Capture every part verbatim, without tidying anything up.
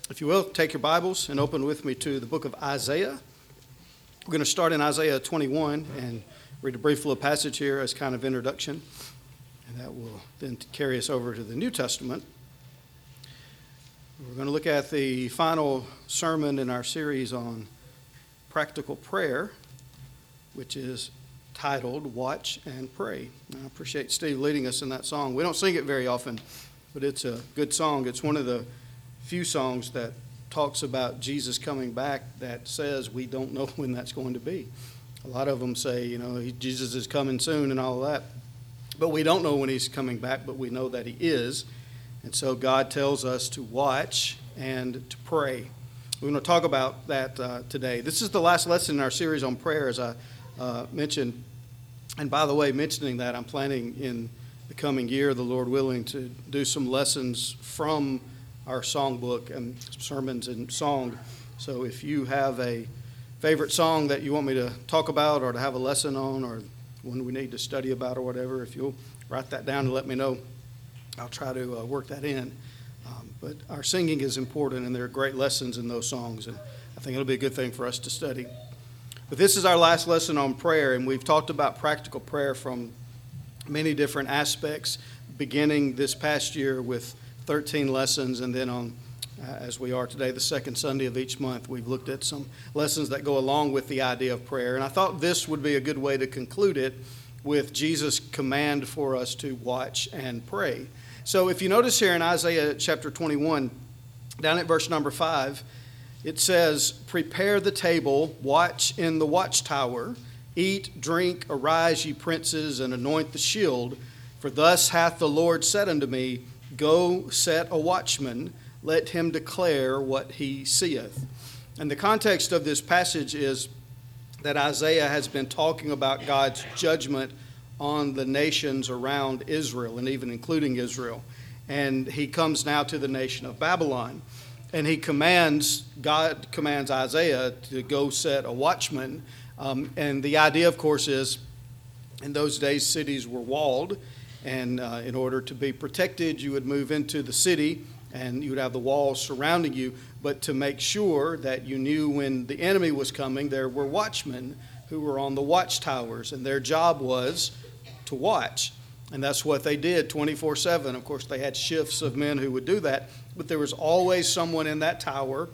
If you will, take your Bibles and open with me to the book of Isaiah. We're going to start in Isaiah twenty-one and read a brief little passage here as kind of introduction. And that will then carry us over to the New Testament. We're going to look at the final sermon in our series on practical prayer, which is titled Watch and Pray. And I appreciate Steve leading us in that song. We don't sing it very often, but it's a good song. It's one of the few songs that talks about Jesus coming back that says we don't know when that's going to be. A lot of them say, you know, he, Jesus is coming soon and all that. But we don't know when he's coming back, but we know that he is. And so God tells us to watch and to pray. We're going to talk about that uh, today. This is the last lesson in our series on prayer, as I uh, mentioned. And by the way, mentioning that, I'm planning in the coming year, the Lord willing, to do some lessons from our songbook and sermons and song. So if you have a favorite song that you want me to talk about or to have a lesson on or one we need to study about or whatever, if you'll write that down and let me know, I'll try to uh, work that in. Um, but our singing is important, and there are great lessons in those songs, and I think it'll be a good thing for us to study. But this is our last lesson on prayer, and we've talked about practical prayer from many different aspects, beginning this past year with thirteen lessons, and then on, uh, as we are today, the second Sunday of each month, we've looked at some lessons that go along with the idea of prayer. And I thought this would be a good way to conclude it with Jesus' command for us to watch and pray. So if you notice here in Isaiah chapter twenty-one, down at verse number five, it says, "Prepare the table, watch in the watchtower, eat, drink, arise, ye princes, and anoint the shield. For thus hath the Lord said unto me, Go set a watchman, let him declare what he seeth." And the context of this passage is that Isaiah has been talking about God's judgment on the nations around Israel, and even including Israel. And he comes now to the nation of Babylon. And he commands, God commands Isaiah to go set a watchman. Um, and the idea, of course, is in those days cities were walled. And uh, in order to be protected, you would move into the city and you would have the walls surrounding you. But to make sure that you knew when the enemy was coming, there were watchmen who were on the watchtowers, and their job was to watch. And that's what they did twenty-four seven. Of course, they had shifts of men who would do that, but there was always someone in that tower,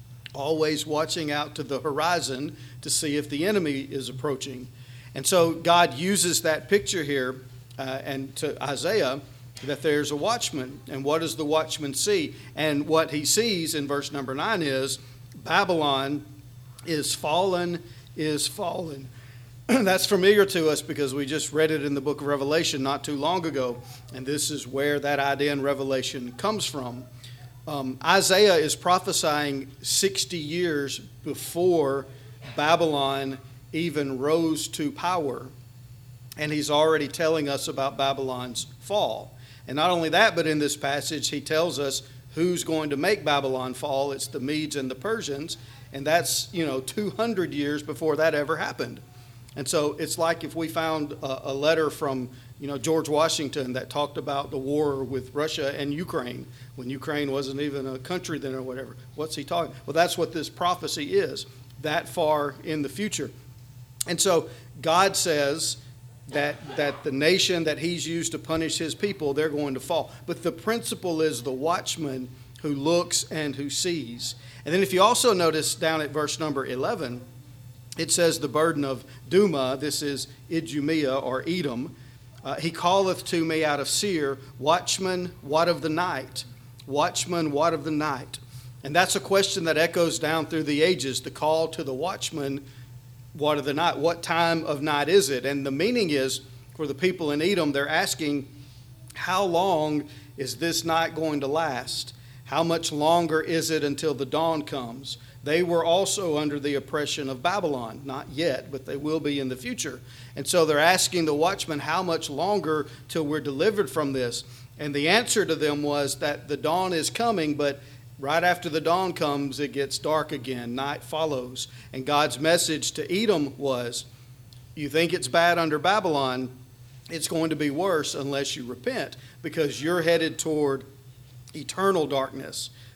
always watching out to the horizon to see if the enemy is approaching. And so God uses that picture here Uh, and to Isaiah, that there's a watchman. And what does the watchman see? And what he sees in verse number nine is, Babylon is fallen, is fallen. That's familiar to us because we just read it in the book of Revelation not too long ago. And this is where that idea in Revelation comes from. Um, Isaiah is prophesying sixty years before Babylon even rose to power. And he's already telling us about Babylon's fall. And not only that, but in this passage, he tells us who's going to make Babylon fall. It's the Medes and the Persians. And that's, you know, two hundred years before that ever happened. And so it's like if we found a, a letter from, you know, George Washington that talked about the war with Russia and Ukraine, when Ukraine wasn't even a country then or whatever. What's he talking? Well, that's what this prophecy is, that far in the future. And so God says that that the nation that he's used to punish his people, they're going to fall. But the principle is the watchman who looks and who sees. And then if you also notice down at verse number eleven, it says the burden of Duma, this is Idumea or Edom, uh, he calleth to me out of Seir, watchman, what of the night? Watchman, what of the night? And that's a question that echoes down through the ages, the call to the watchman, what of the night? What time of night is it? And the meaning is, for the people in Edom, they're asking, how long is this night going to last? How much longer is it until the dawn comes? They were also under the oppression of Babylon. Not yet, but they will be in the future. And so they're asking the watchman, how much longer till we're delivered from this? And the answer to them was that the dawn is coming, but right after the dawn comes, it gets dark again. Night follows. And God's message to Edom was, you think it's bad under Babylon, it's going to be worse unless you repent, because you're headed toward eternal darkness.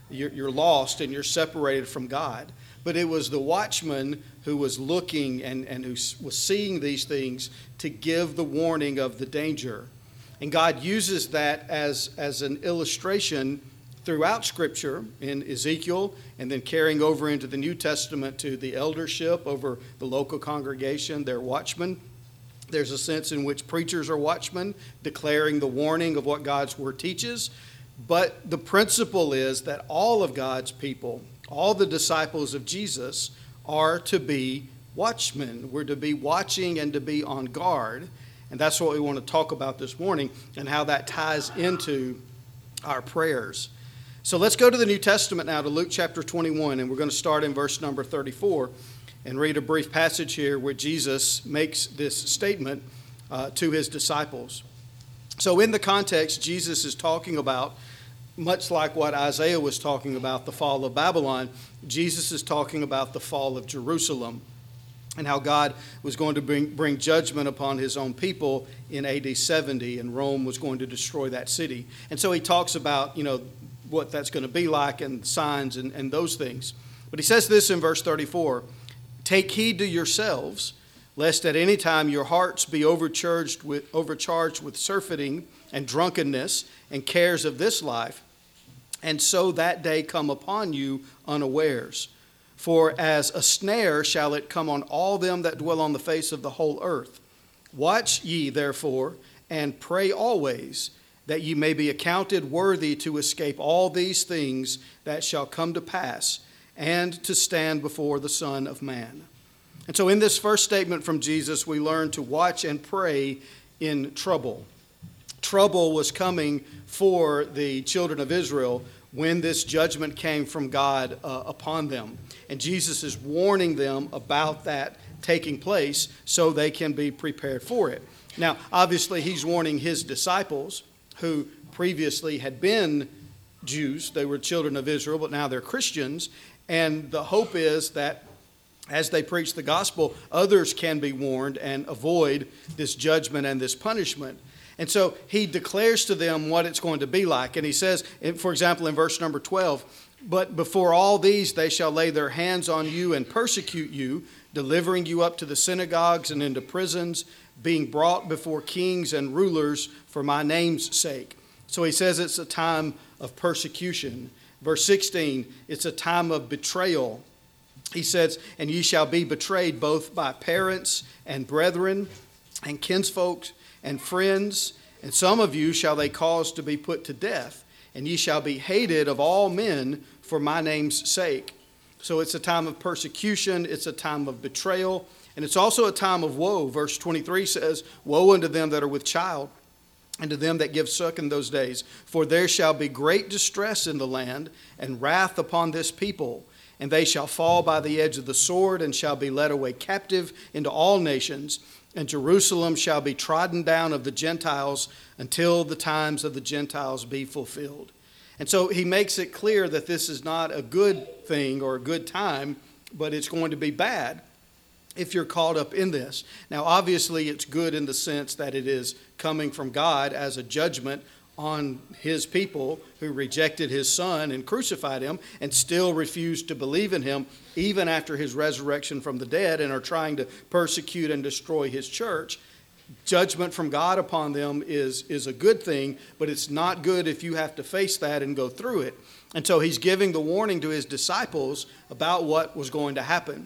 you're, you're lost and you're separated from God. But it was the watchman who was looking and, and who was seeing these things to give the warning of the danger. And God uses that as, as an illustration throughout Scripture in Ezekiel, and then carrying over into the New Testament to the eldership over the local congregation, their watchmen. There's a sense in which preachers are watchmen, declaring the warning of what God's Word teaches. But the principle is that all of God's people, all the disciples of Jesus, are to be watchmen. We're to be watching and to be on guard. And that's what we want to talk about this morning and how that ties into our prayers. So let's go to the New Testament now, to Luke chapter twenty-one, and we're going to start in verse number thirty-four and read a brief passage here where Jesus makes this statement uh, to his disciples. So in the context, Jesus is talking about, much like what Isaiah was talking about, the fall of Babylon, Jesus is talking about the fall of Jerusalem and how God was going to bring, bring judgment upon his own people in A D seventy, and Rome was going to destroy that city. And so he talks about, you know, what that's going to be like and signs and, and those things. But he says this in verse thirty-four, "Take heed to yourselves, lest at any time your hearts be overcharged with, overcharged with surfeiting and drunkenness and cares of this life, and so that day come upon you unawares. For as a snare shall it come on all them that dwell on the face of the whole earth. Watch ye therefore, and pray always, that ye may be accounted worthy to escape all these things that shall come to pass, and to stand before the Son of Man." And so in this first statement from Jesus, we learn to watch and pray in trouble. Trouble was coming for the children of Israel when this judgment came from God uh, upon them. And Jesus is warning them about that taking place so they can be prepared for it. Now, obviously, he's warning his disciples, who previously had been Jews. They were children of Israel, but now they're Christians. And the hope is that as they preach the gospel, others can be warned and avoid this judgment and this punishment. And so he declares to them what it's going to be like. And he says, for example, in verse number twelve, "But before all these they shall lay their hands on you and persecute you, delivering you up to the synagogues and into prisons, being brought before kings and rulers for my name's sake." So he says it's a time of persecution. Verse sixteen, it's a time of betrayal. He says, "And ye shall be betrayed both by parents and brethren and kinsfolks and friends, and some of you shall they cause to be put to death, and ye shall be hated of all men for my name's sake." So it's a time of persecution, it's a time of betrayal, and it's also a time of woe. Verse twenty-three says, "Woe unto them that are with child, and to them that give suck in those days. For there shall be great distress in the land, and wrath upon this people. And they shall fall by the edge of the sword, and shall be led away captive into all nations. And Jerusalem shall be trodden down of the Gentiles until the times of the Gentiles be fulfilled." And so he makes it clear that this is not a good thing or a good time, but it's going to be bad if you're caught up in this. Now, obviously, it's good in the sense that it is coming from God as a judgment on his people who rejected his son and crucified him and still refused to believe in him even after his resurrection from the dead and are trying to persecute and destroy his church. Judgment from God upon them is, is a good thing, but it's not good if you have to face that and go through it. And so he's giving the warning to his disciples about what was going to happen.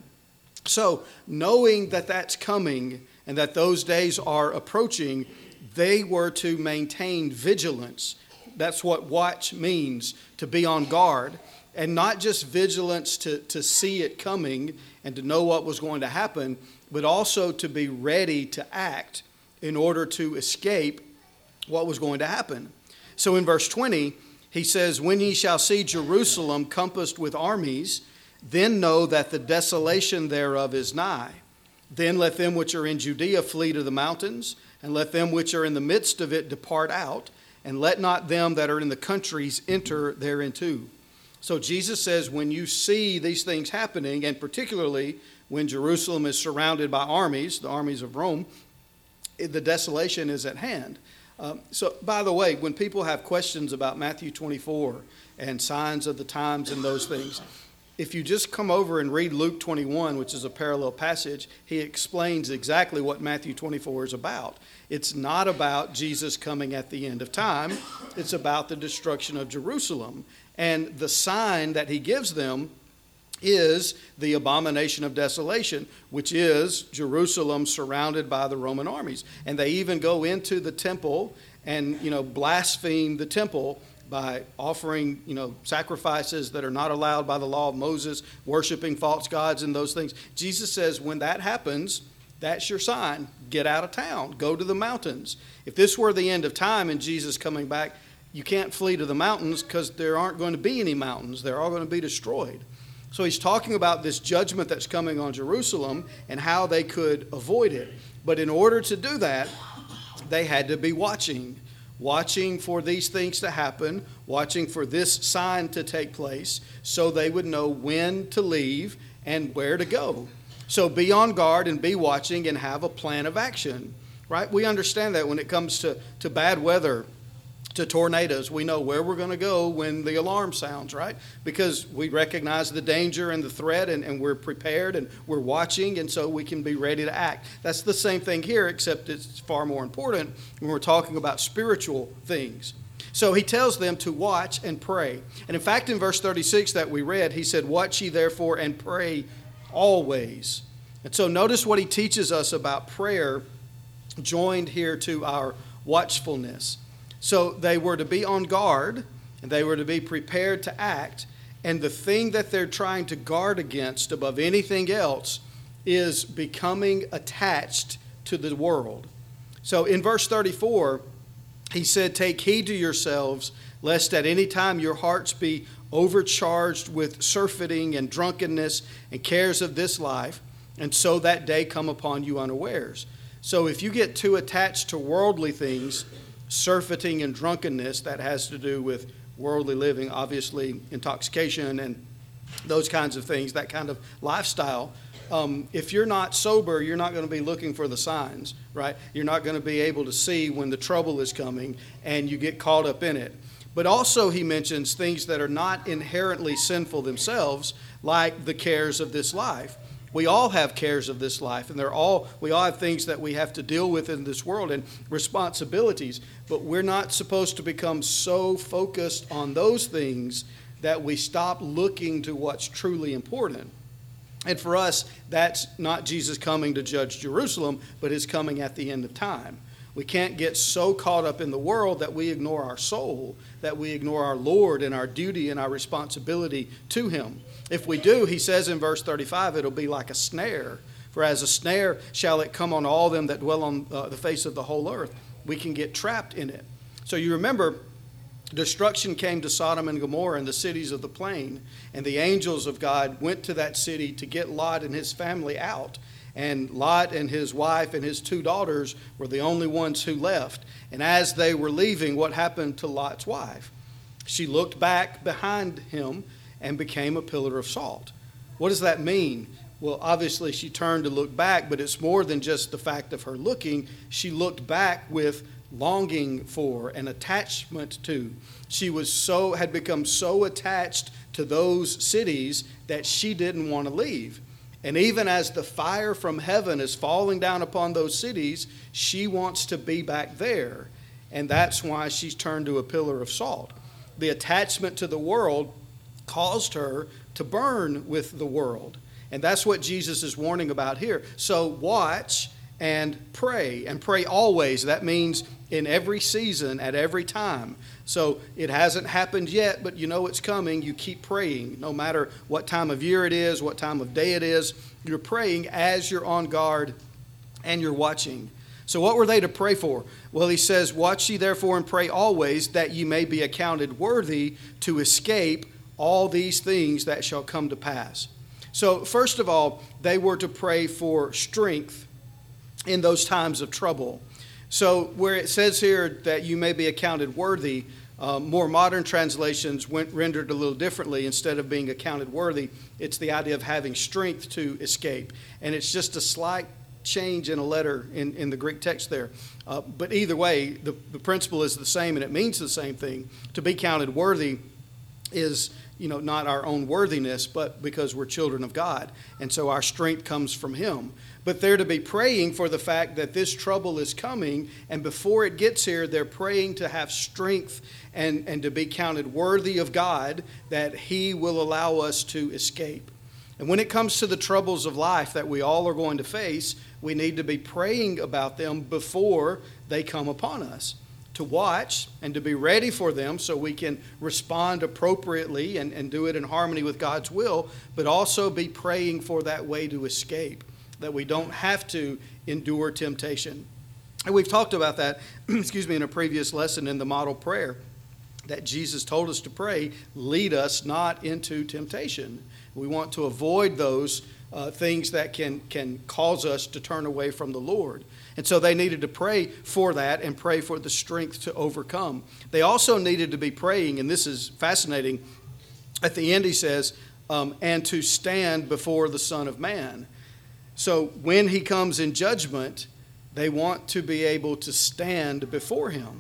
So knowing that that's coming and that those days are approaching, they were to maintain vigilance. That's what watch means, to be on guard. And not just vigilance to, to see it coming and to know what was going to happen, but also to be ready to act in order to escape what was going to happen. So in verse twenty, he says, "When ye shall see Jerusalem compassed with armies, then know that the desolation thereof is nigh. Then let them which are in Judea flee to the mountains, and let them which are in the midst of it depart out, and let not them that are in the countries enter thereinto." So Jesus says when you see these things happening, and particularly when Jerusalem is surrounded by armies, the armies of Rome, the desolation is at hand. Um, so, by the way, when people have questions about Matthew twenty-four and signs of the times and those things. If you just come over and read Luke twenty-one, which is a parallel passage, he explains exactly what Matthew twenty-four is about. It's not about Jesus coming at the end of time. It's about the destruction of Jerusalem. And the sign that he gives them is the abomination of desolation, which is Jerusalem surrounded by the Roman armies. And they even go into the temple and, you know, blaspheme the temple by offering, you know, sacrifices that are not allowed by the law of Moses, worshiping false gods and those things. Jesus says when that happens, that's your sign. Get out of town. Go to the mountains. If this were the end of time and Jesus coming back, you can't flee to the mountains because there aren't going to be any mountains. They're all going to be destroyed. So he's talking about this judgment that's coming on Jerusalem and how they could avoid it. But in order to do that, they had to be watching. Watching for these things to happen, watching for this sign to take place, so they would know when to leave and where to go. So be on guard and be watching and have a plan of action, right? We understand that when it comes to, to bad weather, to tornadoes, we know where we're going to go when the alarm sounds, right? Because we recognize the danger and the threat, and, and we're prepared and we're watching, and so we can be ready to act. That's the same thing here, except it's far more important when we're talking about spiritual things. So he tells them to watch and pray. And in fact, in verse thirty-six that we read, he said, "Watch ye therefore and pray always." And so notice what he teaches us about prayer joined here to our watchfulness. So they were to be on guard, and they were to be prepared to act. And the thing that they're trying to guard against above anything else is becoming attached to the world. So in verse thirty-four, he said, "Take heed to yourselves, lest at any time your hearts be overcharged with surfeiting and drunkenness and cares of this life, and so that day come upon you unawares." So if you get too attached to worldly things, surfeiting and drunkenness, that has to do with worldly living, obviously intoxication and those kinds of things, that kind of lifestyle. Um, if you're not sober, you're not going to be looking for the signs, right? You're not going to be able to see when the trouble is coming and you get caught up in it. But also he mentions things that are not inherently sinful themselves, like the cares of this life. We all have cares of this life, and they're all we all have things that we have to deal with in this world and responsibilities, but we're not supposed to become so focused on those things that we stop looking to what's truly important. And for us, that's not Jesus coming to judge Jerusalem, but his coming at the end of time. We can't get so caught up in the world that we ignore our soul, that we ignore our Lord and our duty and our responsibility to him. If we do, he says in verse thirty-five, it'll be like a snare. For as a snare shall it come on all them that dwell on uh, the face of the whole earth. We can get trapped in it. So you remember, destruction came to Sodom and Gomorrah and the cities of the plain. And the angels of God went to that city to get Lot and his family out. And Lot and his wife and his two daughters were the only ones who left. And as they were leaving, what happened to Lot's wife? She looked back behind him and became a pillar of salt. What does that mean? Well, obviously she turned to look back, but it's more than just the fact of her looking. She looked back with longing for and attachment to. She was so had become so attached to those cities that she didn't want to leave. And even as the fire from heaven is falling down upon those cities, she wants to be back there. And that's why she's turned to a pillar of salt. The attachment to the world caused her to burn with the world. And that's what Jesus is warning about here. So watch and pray, and pray always. That means in every season, at every time. So it hasn't happened yet, but you know it's coming. You keep praying. No matter what time of year it is, what time of day it is, you're praying as you're on guard and you're watching. So what were they to pray for? Well, he says, "Watch ye therefore and pray always, that ye may be accounted worthy to escape all these things that shall come to pass." So first of all, they were to pray for strength in those times of trouble. So where it says here that you may be accounted worthy, uh, more modern translations went rendered a little differently. Instead of being accounted worthy, it's the idea of having strength to escape. And it's just a slight change in a letter in, in the Greek text there. Uh, but either way, the, the principle is the same and it means the same thing. To be counted worthy is, you know, not our own worthiness, but because we're children of God. And so our strength comes from him. But they're to be praying for the fact that this trouble is coming, and before it gets here, they're praying to have strength and, and to be counted worthy of God, that he will allow us to escape. And when it comes to the troubles of life that we all are going to face, we need to be praying about them before they come upon us, to watch and to be ready for them so we can respond appropriately and, and do it in harmony with God's will, but also be praying for that way to escape, that we don't have to endure temptation. And we've talked about that, excuse me, in a previous lesson in the model prayer, that Jesus told us to pray, lead us not into temptation. We want to avoid those uh, things that can, can cause us to turn away from the Lord. And so they needed to pray for that and pray for the strength to overcome. They also needed to be praying, and this is fascinating, at the end he says, um, and to stand before the Son of Man. So when he comes in judgment, they want to be able to stand before him.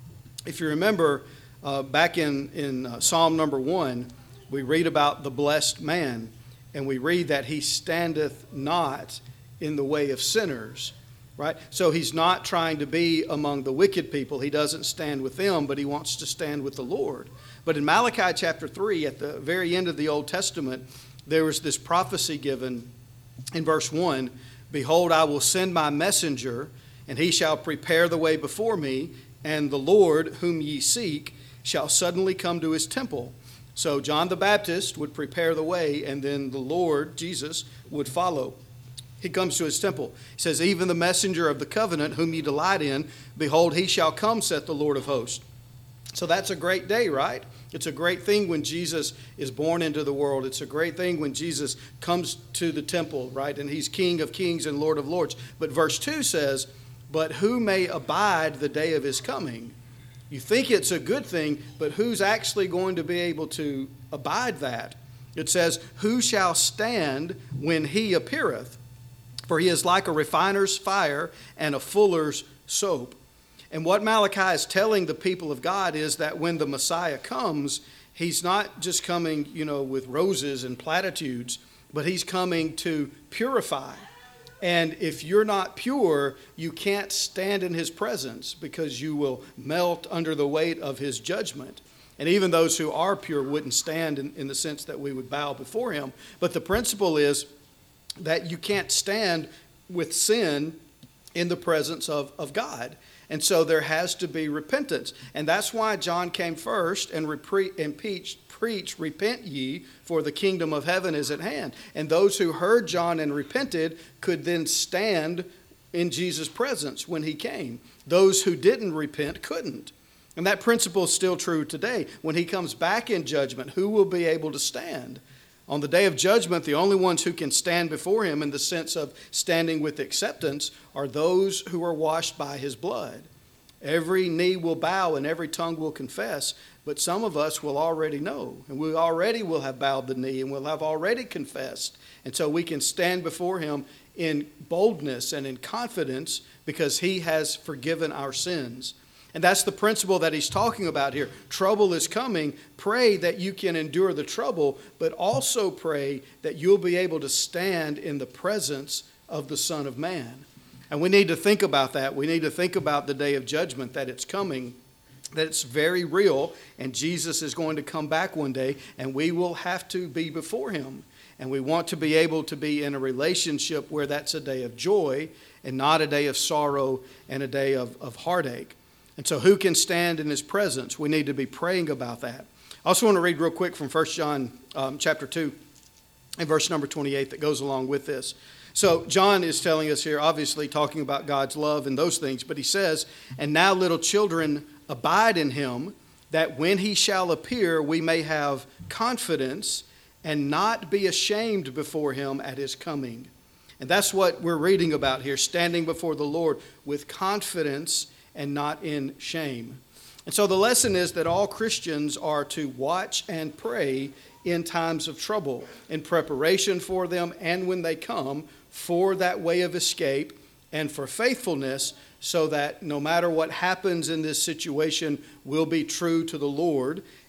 If you remember, uh, back in, in uh, Psalm number one, we read about the blessed man, and we read that he standeth not in the way of sinners, right? So he's not trying to be among the wicked people. He doesn't stand with them, but he wants to stand with the Lord. But in Malachi chapter three, at the very end of the Old Testament, there was this prophecy given in verse one, behold, I will send my messenger, and he shall prepare the way before me, and the Lord whom ye seek shall suddenly come to his temple. So John the Baptist would prepare the way, and then the Lord, Jesus, would follow. He comes to his temple. He says, even the messenger of the covenant whom ye delight in, behold, he shall come, saith the Lord of hosts. So that's a great day, right? It's a great thing when Jesus is born into the world. It's a great thing when Jesus comes to the temple, right? And he's King of kings and Lord of lords. But verse two says, but who may abide the day of his coming? You think it's a good thing, but who's actually going to be able to abide that? It says, who shall stand when he appeareth? For he is like a refiner's fire and a fuller's soap. And what Malachi is telling the people of God is that when the Messiah comes, he's not just coming, you know, with roses and platitudes, but he's coming to purify. And if you're not pure, you can't stand in his presence because you will melt under the weight of his judgment. And even those who are pure wouldn't stand in, in the sense that we would bow before him. But the principle is that you can't stand with sin in the presence of, of God. And so there has to be repentance. And that's why John came first and, repre- and preached, preach, repent ye, for the kingdom of heaven is at hand. And those who heard John and repented could then stand in Jesus' presence when he came. Those who didn't repent couldn't. And that principle is still true today. When he comes back in judgment, who will be able to stand? On the day of judgment, the only ones who can stand before him in the sense of standing with acceptance are those who are washed by his blood. Every knee will bow and every tongue will confess, but some of us will already know, and we already will have bowed the knee and will have already confessed. And so we can stand before him in boldness and in confidence because he has forgiven our sins. And that's the principle that he's talking about here. Trouble is coming. Pray that you can endure the trouble, but also pray that you'll be able to stand in the presence of the Son of Man. And we need to think about that. We need to think about the day of judgment, that it's coming, that it's very real, and Jesus is going to come back one day, and we will have to be before him. And we want to be able to be in a relationship where that's a day of joy and not a day of sorrow and a day of, of heartache. And so who can stand in his presence? We need to be praying about that. I also want to read real quick from First John um, chapter two and verse number twenty-eight that goes along with this. So John is telling us here, obviously talking about God's love and those things, but he says, and now little children abide in him, that when he shall appear, we may have confidence and not be ashamed before him at his coming. And that's what we're reading about here, standing before the Lord with confidence and not in shame. And so the lesson is that all Christians are to watch and pray in times of trouble, in preparation for them and when they come, for that way of escape and for faithfulness, so that no matter what happens in this situation, we'll be true to the Lord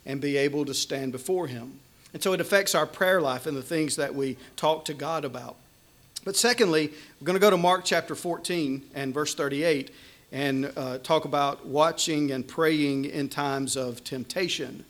and be able to stand before him. And so it affects our prayer life and the things that we talk to God about. But secondly, we're going to go to Mark chapter fourteen and verse thirty-eight and uh, talk about watching and praying in times of temptation.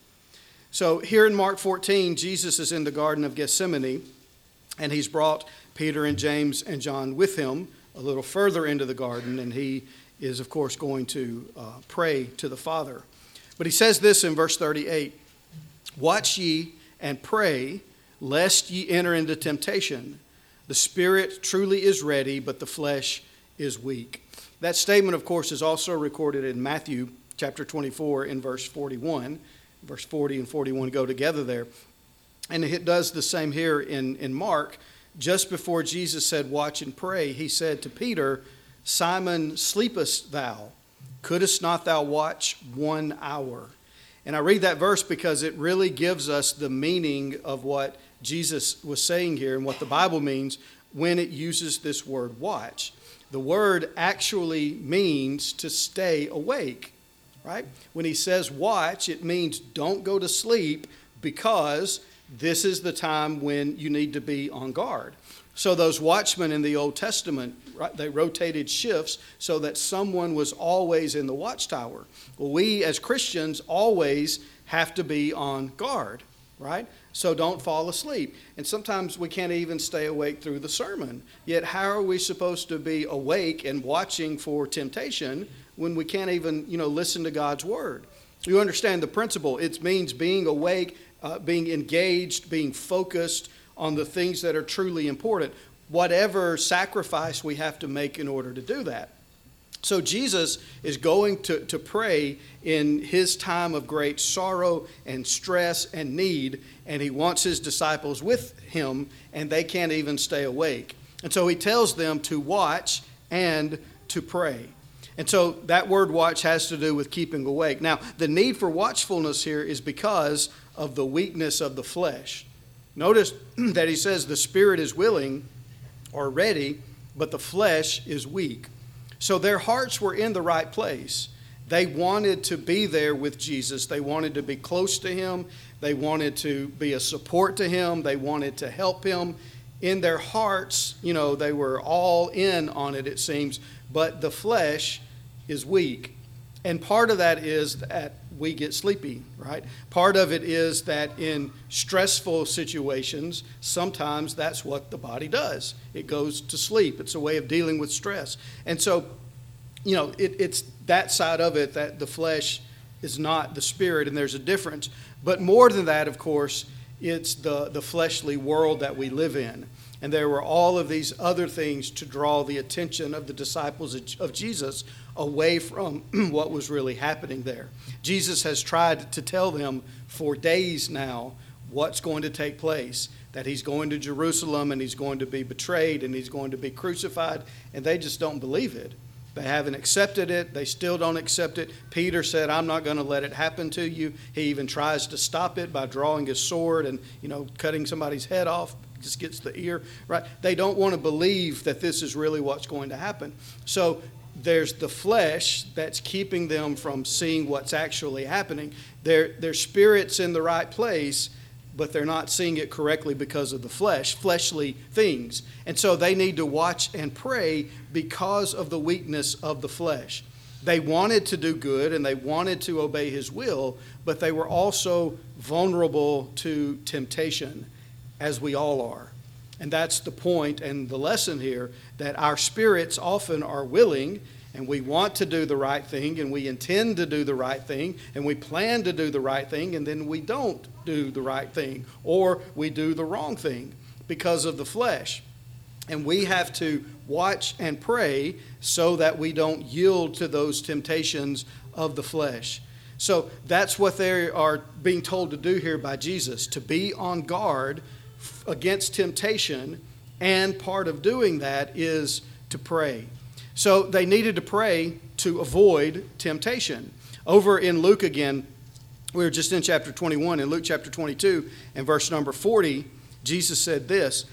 So here in Mark fourteen, Jesus is in the Garden of Gethsemane, and he's brought Peter and James and John with him a little further into the garden, and he is, of course, going to uh, pray to the Father. But he says this in verse thirty-eight, "Watch ye and pray, lest ye enter into temptation. The spirit truly is ready, but the flesh is weak." That statement, of course, is also recorded in Matthew chapter twenty-four in verse forty-one. Verse forty and forty-one go together there. And it does the same here in, in Mark. Just before Jesus said, "Watch and pray," he said to Peter, "Simon, sleepest thou? Couldest not thou watch one hour?" And I read that verse because it really gives us the meaning of what Jesus was saying here and what the Bible means when it uses this word watch. The word actually means to stay awake, right? When he says watch, it means don't go to sleep, because this is the time when you need to be on guard. So those watchmen in the Old Testament, right, they rotated shifts so that someone was always in the watchtower. Well, we as Christians always have to be on guard, right? So don't fall asleep. And sometimes we can't even stay awake through the sermon. Yet how are we supposed to be awake and watching for temptation when we can't even, you know, listen to God's word? You understand the principle. It means being awake, uh, being engaged, being focused on the things that are truly important, whatever sacrifice we have to make in order to do that. So Jesus is going to, to pray in his time of great sorrow and stress and need, and he wants his disciples with him, and they can't even stay awake. And so he tells them to watch and to pray. And so that word watch has to do with keeping awake. Now, the need for watchfulness here is because of the weakness of the flesh. Notice that he says the spirit is willing or ready, but the flesh is weak. So their hearts were in the right place. They wanted to be there with Jesus. They wanted to be close to him. They wanted to be a support to him. They wanted to help him. In their hearts, you know, they were all in on it, it seems, but the flesh is weak. And part of that is that we get sleepy, right? Part of it is that in stressful situations, sometimes that's what the body does. It goes to sleep. It's a way of dealing with stress. And so, you know, it, it's that side of it, that the flesh is not the spirit, and there's a difference. But more than that, of course, it's the, the fleshly world that we live in. And there were all of these other things to draw the attention of the disciples of Jesus away from what was really happening there. Jesus has tried to tell them for days now what's going to take place, that he's going to Jerusalem and he's going to be betrayed and he's going to be crucified, and they just don't believe it. They haven't accepted it. They still don't accept it. Peter said, "I'm not going to let it happen to you." He even tries to stop it by drawing his sword and, you know, cutting somebody's head off. Just gets the ear, right? They don't want to believe that this is really what's going to happen. So there's the flesh that's keeping them from seeing what's actually happening. Their, their spirit's in the right place, but they're not seeing it correctly because of the flesh, fleshly things. And so they need to watch and pray because of the weakness of the flesh. They wanted to do good and they wanted to obey his will, but they were also vulnerable to temptation, as we all are. And that's the point and the lesson here, that our spirits often are willing, and we want to do the right thing, and we intend to do the right thing, and we plan to do the right thing, and then we don't do the right thing, or we do the wrong thing because of the flesh. And we have to watch and pray so that we don't yield to those temptations of the flesh. So that's what they are being told to do here by Jesus, to be on guard against temptation, and part of doing that is to pray. So they needed to pray to avoid temptation. Over in Luke again, we were just in chapter twenty-one. In Luke chapter twenty-two and verse number forty, Jesus said this.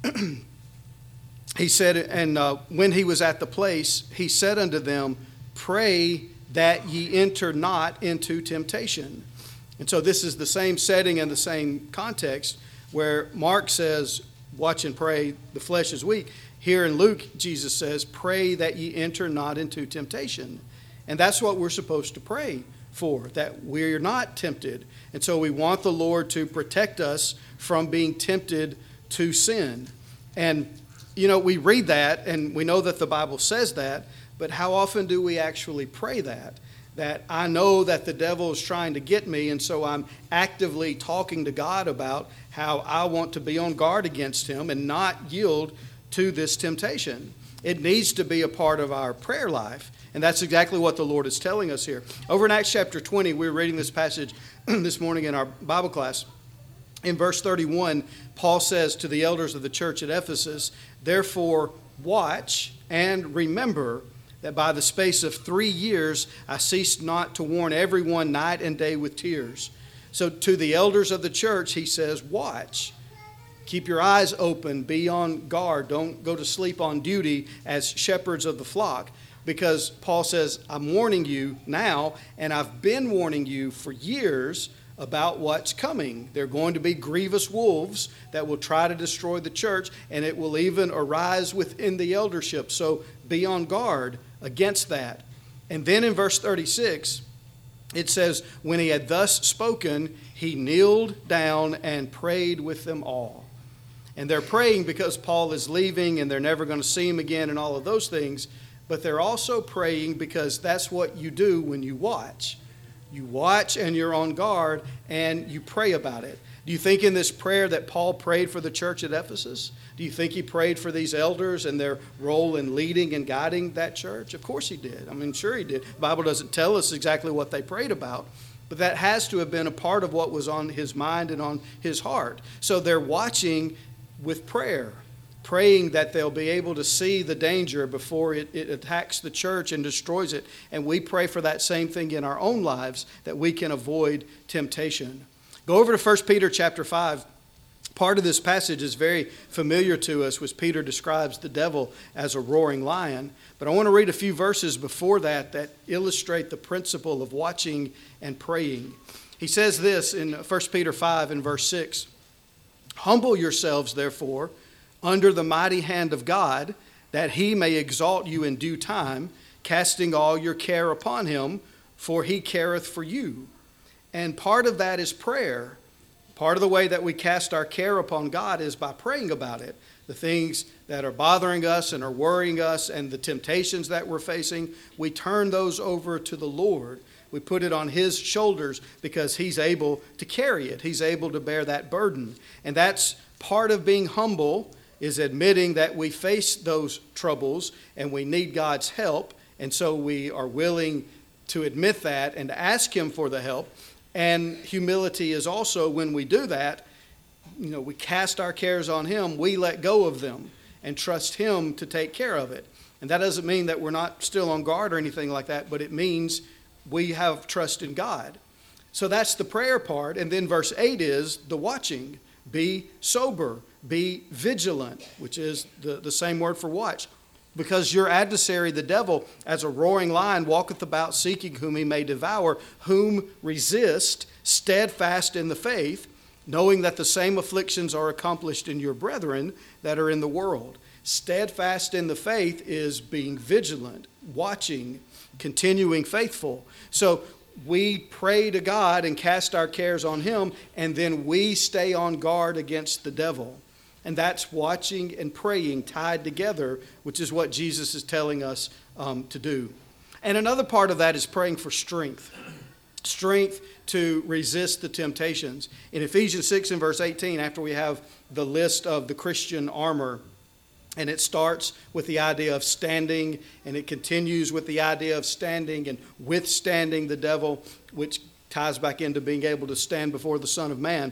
He said, and uh, when he was at the place, he said unto them, "Pray that ye enter not into temptation." And so this is the same setting and the same context where Mark says, watch and pray, the flesh is weak. Here in Luke, Jesus says, pray that ye enter not into temptation. And that's what we're supposed to pray for, that we're not tempted. And so we want the Lord to protect us from being tempted to sin. And, you know, we read that and we know that the Bible says that, but how often do we actually pray that? That I know that the devil is trying to get me, and so I'm actively talking to God about how I want to be on guard against him and not yield to this temptation. It needs to be a part of our prayer life, and that's exactly what the Lord is telling us here. Over in Acts chapter twenty, we were reading this passage this morning in our Bible class. In verse thirty-one, Paul says to the elders of the church at Ephesus, therefore watch and remember that by the space of three years I ceased not to warn everyone night and day with tears. So to the elders of the church, he says, watch. Keep your eyes open. Be on guard. Don't go to sleep on duty as shepherds of the flock. Because Paul says, I'm warning you now, and I've been warning you for years about what's coming. There are going to be grievous wolves that will try to destroy the church, and it will even arise within the eldership. So be on guard against that. And then in verse thirty-six, it says, when he had thus spoken, he kneeled down and prayed with them all. And they're praying because Paul is leaving and they're never going to see him again and all of those things. But they're also praying because that's what you do when you watch. You watch and you're on guard and you pray about it. Do you think in this prayer that Paul prayed for the church at Ephesus? Do you think he prayed for these elders and their role in leading and guiding that church? Of course he did. I mean, sure he did. The Bible doesn't tell us exactly what they prayed about, but that has to have been a part of what was on his mind and on his heart. So they're watching with prayer, praying that they'll be able to see the danger before it, it attacks the church and destroys it. And we pray for that same thing in our own lives, that we can avoid temptation. Go over to First Peter chapter five. Part of this passage is very familiar to us, which Peter describes the devil as a roaring lion. But I want to read a few verses before that that illustrate the principle of watching and praying. He says this in First Peter five in verse six. Humble yourselves, therefore, under the mighty hand of God, that he may exalt you in due time, casting all your care upon him, for he careth for you. And part of that is prayer. Part of the way that we cast our care upon God is by praying about it. The things that are bothering us and are worrying us and the temptations that we're facing, we turn those over to the Lord. We put it on his shoulders because he's able to carry it. He's able to bear that burden. And that's part of being humble, is admitting that we face those troubles and we need God's help. And so we are willing to admit that and to ask him for the help. And humility is also when we do that, you know, we cast our cares on him, we let go of them and trust him to take care of it. And that doesn't mean that we're not still on guard or anything like that, but it means we have trust in God. So that's the prayer part. And then verse eight is the watching. Be sober, be vigilant, which is the, the same word for watch. Because your adversary, the devil, as a roaring lion, walketh about seeking whom he may devour, whom resist, steadfast in the faith, knowing that the same afflictions are accomplished in your brethren that are in the world. Steadfast in the faith is being vigilant, watching, continuing faithful. So we pray to God and cast our cares on him, and then we stay on guard against the devil. And that's watching and praying tied together, which is what Jesus is telling us um, to do. And another part of that is praying for strength. Strength to resist the temptations. In Ephesians six and verse eighteen, after we have the list of the Christian armor, and it starts with the idea of standing, and it continues with the idea of standing and withstanding the devil, which ties back into being able to stand before the Son of Man.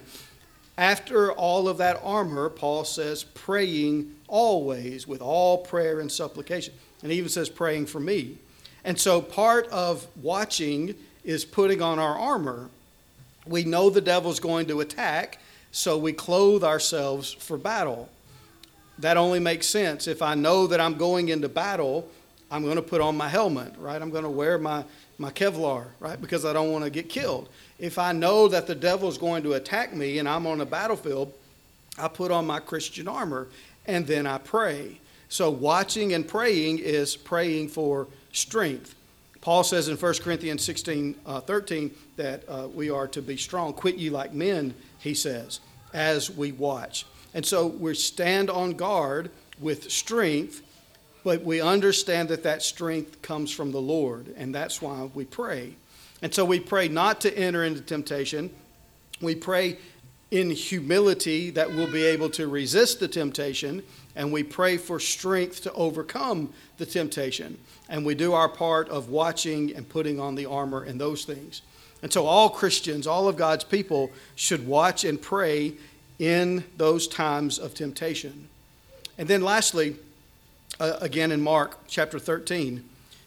After all of that armor, Paul says, praying always with all prayer and supplication. And he even says, praying for me. And so part of watching is putting on our armor. We know the devil's going to attack, so we clothe ourselves for battle. That only makes sense. If I know that I'm going into battle, I'm going to put on my helmet, right? I'm going to wear my, my Kevlar, right? Because I don't want to get killed. If I know that the devil is going to attack me and I'm on a battlefield, I put on my Christian armor and then I pray. So watching and praying is praying for strength. Paul says in First Corinthians sixteen, uh, thirteen that uh, we are to be strong. Quit ye like men, he says, as we watch. And so we stand on guard with strength, but we understand that that strength comes from the Lord, and that's why we pray. And so we pray not to enter into temptation. We pray in humility that we'll be able to resist the temptation, and we pray for strength to overcome the temptation. And we do our part of watching and putting on the armor and those things. And so all Christians, all of God's people, should watch and pray in those times of temptation. And then lastly, uh, again in Mark chapter thirteen,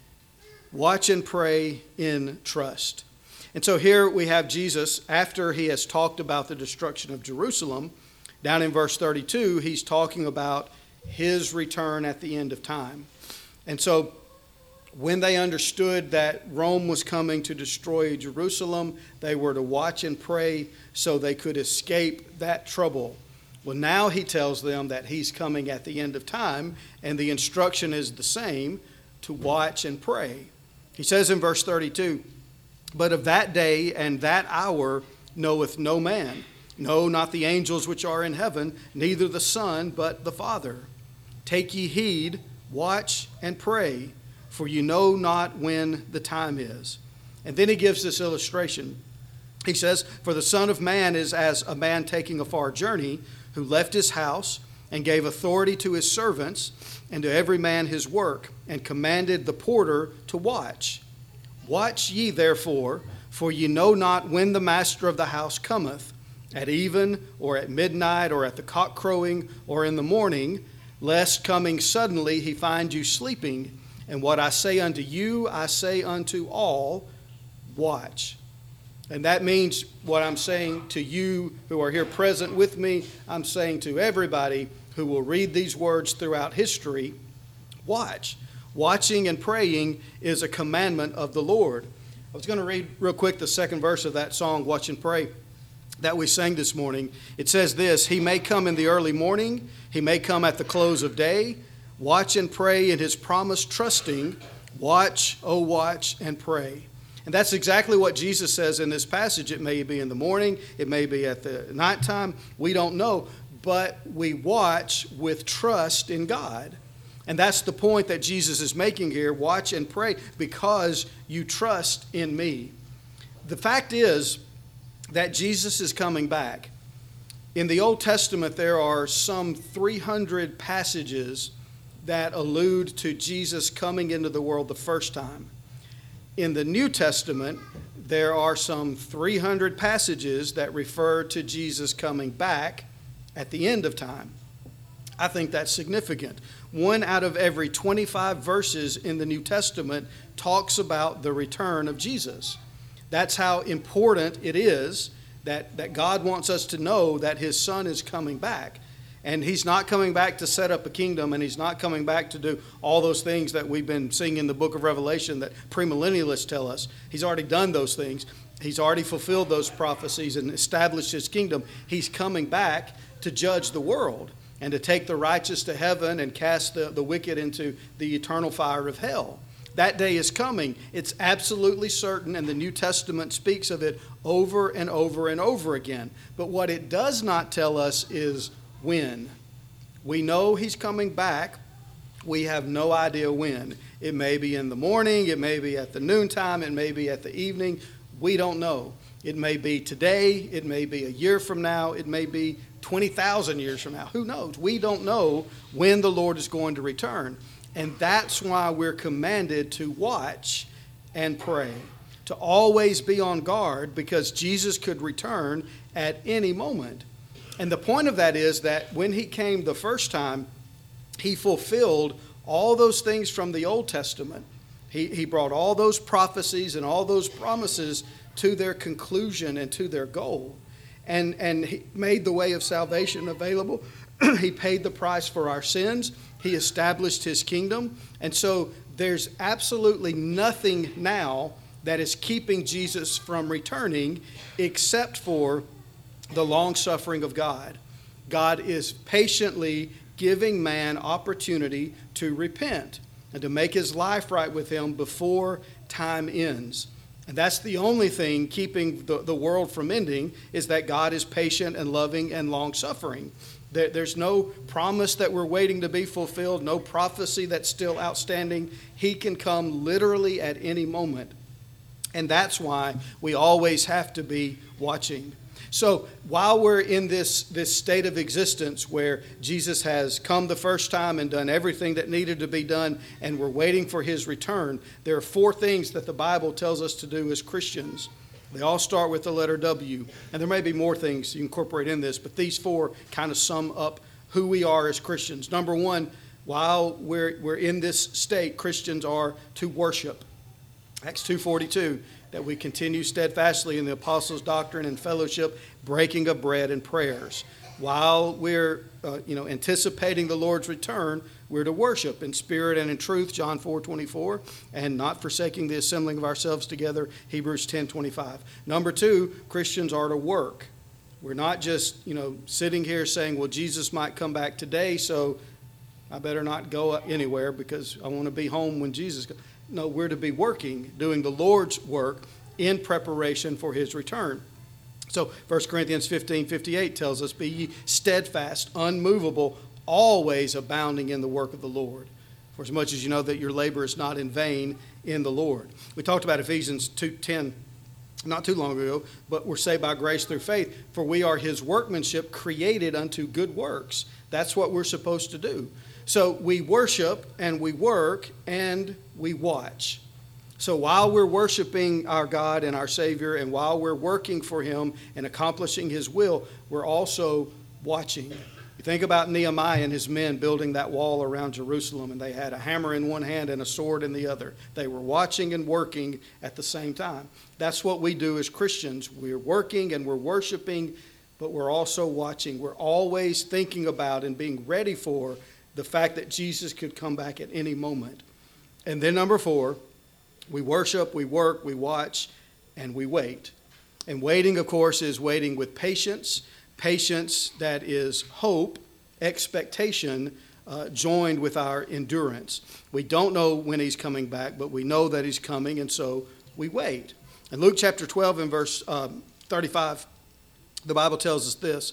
watch and pray in trust. And so here we have Jesus, after he has talked about the destruction of Jerusalem, down in verse thirty-two, he's talking about his return at the end of time. And so when they understood that Rome was coming to destroy Jerusalem, they were to watch and pray so they could escape that trouble. Well, now he tells them that he's coming at the end of time, and the instruction is the same, to watch and pray. He says in verse thirty-two, but of that day and that hour knoweth no man, no, not the angels which are in heaven, neither the Son, but the Father. Take ye heed, watch and pray, for you know not when the time is. And then he gives this illustration. He says, for the Son of Man is as a man taking a far journey, who left his house and gave authority to his servants and to every man his work, and commanded the porter to watch. Watch ye therefore, for ye know not when the master of the house cometh, at even, or at midnight, or at the cock crowing, or in the morning, lest coming suddenly he find you sleeping. And what I say unto you, I say unto all, watch. And that means what I'm saying to you who are here present with me, I'm saying to everybody who will read these words throughout history, watch. Watching and praying is a commandment of the Lord. I was going to read real quick the second verse of that song, Watch and Pray, that we sang this morning. It says this, he may come in the early morning, he may come at the close of day. Watch and pray in his promise trusting. Watch, oh watch and pray. And that's exactly what Jesus says in this passage. It may be in the morning, it may be at the nighttime, we don't know. But we watch with trust in God. And that's the point that Jesus is making here. Watch and pray because you trust in me. The fact is that Jesus is coming back. In the Old Testament, there are some three hundred passages that allude to Jesus coming into the world the first time. In the New Testament, there are some three hundred passages that refer to Jesus coming back at the end of time. I think that's significant. One out of every twenty-five verses in the New Testament talks about the return of Jesus. That's how important it is that, that God wants us to know that his Son is coming back. And he's not coming back to set up a kingdom, and he's not coming back to do all those things that we've been seeing in the book of Revelation that premillennialists tell us. He's already done those things. He's already fulfilled those prophecies and established his kingdom. He's coming back to judge the world and to take the righteous to heaven and cast the, the wicked into the eternal fire of hell. That day is coming. It's absolutely certain, and the New Testament speaks of it over and over and over again. But what it does not tell us is when. We know he's coming back. We have no idea when. It may be in the morning. It may be at the noontime. It may be at the evening. We don't know. It may be today. It may be a year from now. It may be twenty thousand years from now. Who knows? We don't know when the Lord is going to return. And that's why we're commanded to watch and pray, to always be on guard, because Jesus could return at any moment. And the point of that is that when he came the first time, he fulfilled all those things from the Old Testament. He, he brought all those prophecies and all those promises to their conclusion and to their goal. And, and he made the way of salvation available. He paid the price for our sins. He established his kingdom. And so there's absolutely nothing now that is keeping Jesus from returning except for the long suffering of God. God is patiently giving man opportunity to repent and to make his life right with him before time ends. And that's the only thing keeping the, the world from ending, is that God is patient and loving and long-suffering. There, there's no promise that we're waiting to be fulfilled, no prophecy that's still outstanding. He can come literally at any moment. And that's why we always have to be watching. So while we're in this, this state of existence where Jesus has come the first time and done everything that needed to be done, and we're waiting for his return, there are four things that the Bible tells us to do as Christians. They all start with the letter W. And there may be more things you incorporate in this, but these four kind of sum up who we are as Christians. Number one, while we're, we're in this state, Christians are to worship. Acts two forty-two, that we continue steadfastly in the apostles' doctrine and fellowship, breaking of bread and prayers. While we're uh, you know, anticipating the Lord's return, we're to worship in spirit and in truth, John four twenty-four, and not forsaking the assembling of ourselves together, Hebrews ten twenty-five. Number two, Christians are to work. We're not just you know sitting here saying, well, Jesus might come back today, so I better not go anywhere because I want to be home when Jesus comes. No, we're to be working, doing the Lord's work in preparation for his return. So First Corinthians fifteen fifty-eight tells us, be ye steadfast, unmovable, always abounding in the work of the Lord. For as much as you know that your labor is not in vain in the Lord. We talked about Ephesians two ten not too long ago, but we're saved by grace through faith, for we are his workmanship, created unto good works. That's what we're supposed to do. So we worship and we work and we watch. So while we're worshiping our God and our Savior, and while we're working for him and accomplishing his will, we're also watching. You think about Nehemiah and his men building that wall around Jerusalem, and they had a hammer in one hand and a sword in the other. They were watching and working at the same time. That's what we do as Christians. We're working and we're worshiping, but we're also watching. We're always thinking about and being ready for the fact that Jesus could come back at any moment. And then number four, we worship, we work, we watch, and we wait. And waiting, of course, is waiting with patience, patience that is hope, expectation, uh, joined with our endurance. We don't know when he's coming back, but we know that he's coming, and so we wait. In Luke chapter twelve and verse um, thirty-five, the Bible tells us this,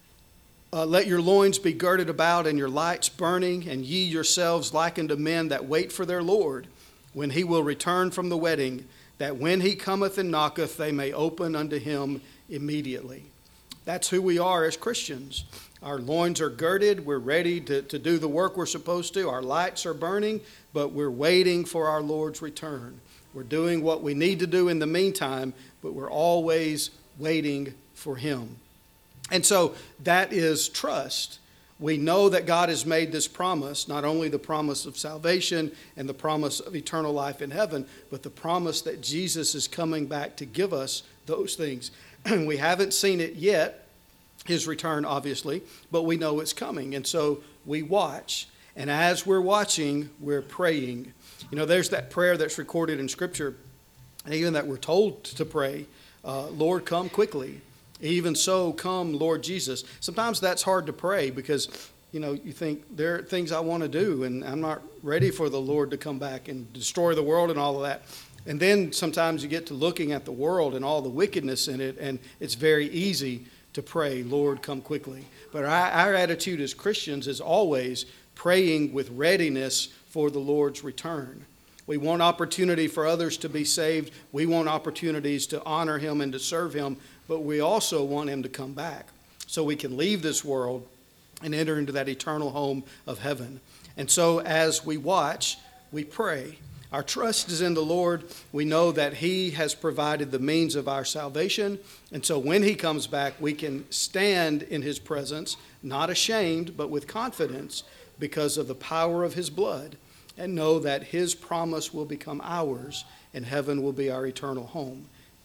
Uh, let your loins be girded about and your lights burning, and ye yourselves like unto men that wait for their Lord, when he will return from the wedding, that when he cometh and knocketh, they may open unto him immediately. That's who we are as Christians. Our loins are girded. We're ready to, to do the work we're supposed to. Our lights are burning, but we're waiting for our Lord's return. We're doing what we need to do in the meantime, but we're always waiting for him. And so that is trust. We know that God has made this promise, not only the promise of salvation and the promise of eternal life in heaven, but the promise that Jesus is coming back to give us those things. We haven't seen it yet, his return obviously, but we know it's coming. And so we watch. And as we're watching, we're praying. You know, there's that prayer that's recorded in Scripture, and even that we're told to pray, uh, Lord, come quickly. Even so, come, Lord Jesus. Sometimes that's hard to pray because, you know, you think there are things I want to do and I'm not ready for the Lord to come back and destroy the world and all of that. And then sometimes you get to looking at the world and all the wickedness in it, and it's very easy to pray, Lord, come quickly. But our, our attitude as Christians is always praying with readiness for the Lord's return. We want opportunity for others to be saved. We want opportunities to honor him and to serve him. But we also want him to come back so we can leave this world and enter into that eternal home of heaven. And so as we watch, we pray. Our trust is in the Lord. We know that he has provided the means of our salvation. And so when he comes back, we can stand in his presence, not ashamed, but with confidence because of the power of his blood, and know that his promise will become ours and heaven will be our eternal home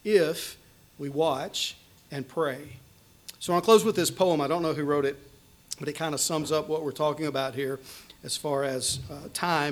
if we watch and pray. So I'll close with this poem. I don't know who wrote it, but it kind of sums up what we're talking about here as far as uh, time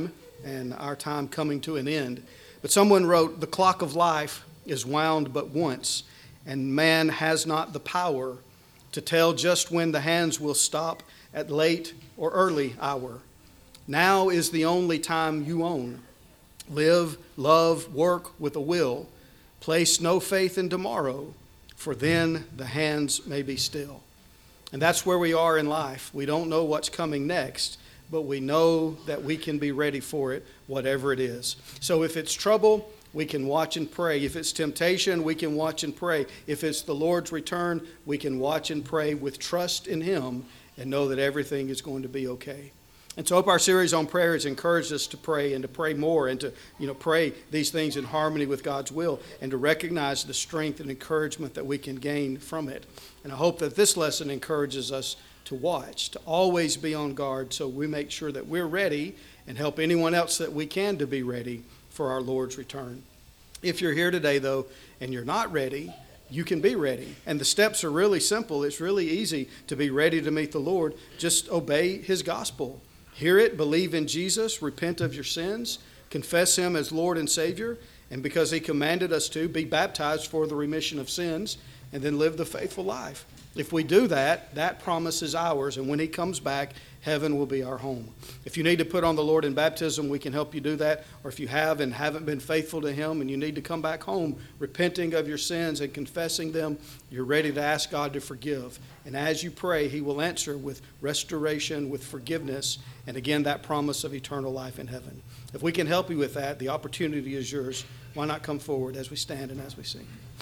and our time coming to an end. But someone wrote, "The clock of life is wound but once, and man has not the power to tell just when the hands will stop at late or early hour. Now is the only time you own. Live, love, work with a will. Place no faith in tomorrow, for then the hands may be still." And that's where we are in life. We don't know what's coming next, but we know that we can be ready for it, whatever it is. So if it's trouble, we can watch and pray. If it's temptation, we can watch and pray. If it's the Lord's return, we can watch and pray with trust in Him and know that everything is going to be okay. And so I hope our series on prayer has encouraged us to pray and to pray more and to, you know, pray these things in harmony with God's will and to recognize the strength and encouragement that we can gain from it. And I hope that this lesson encourages us to watch, to always be on guard so we make sure that we're ready and help anyone else that we can to be ready for our Lord's return. If you're here today, though, and you're not ready, you can be ready. And the steps are really simple. It's really easy to be ready to meet the Lord. Just obey His gospel. Hear it, believe in Jesus, repent of your sins, confess Him as Lord and Savior, and because He commanded us to, be baptized for the remission of sins, and then live the faithful life. If we do that, that promise is ours, and when He comes back, heaven will be our home. If you need to put on the Lord in baptism, we can help you do that. Or if you have and haven't been faithful to Him and you need to come back home, repenting of your sins and confessing them, you're ready to ask God to forgive. And as you pray, He will answer with restoration, with forgiveness, and again, that promise of eternal life in heaven. If we can help you with that, the opportunity is yours. Why not come forward as we stand and as we sing?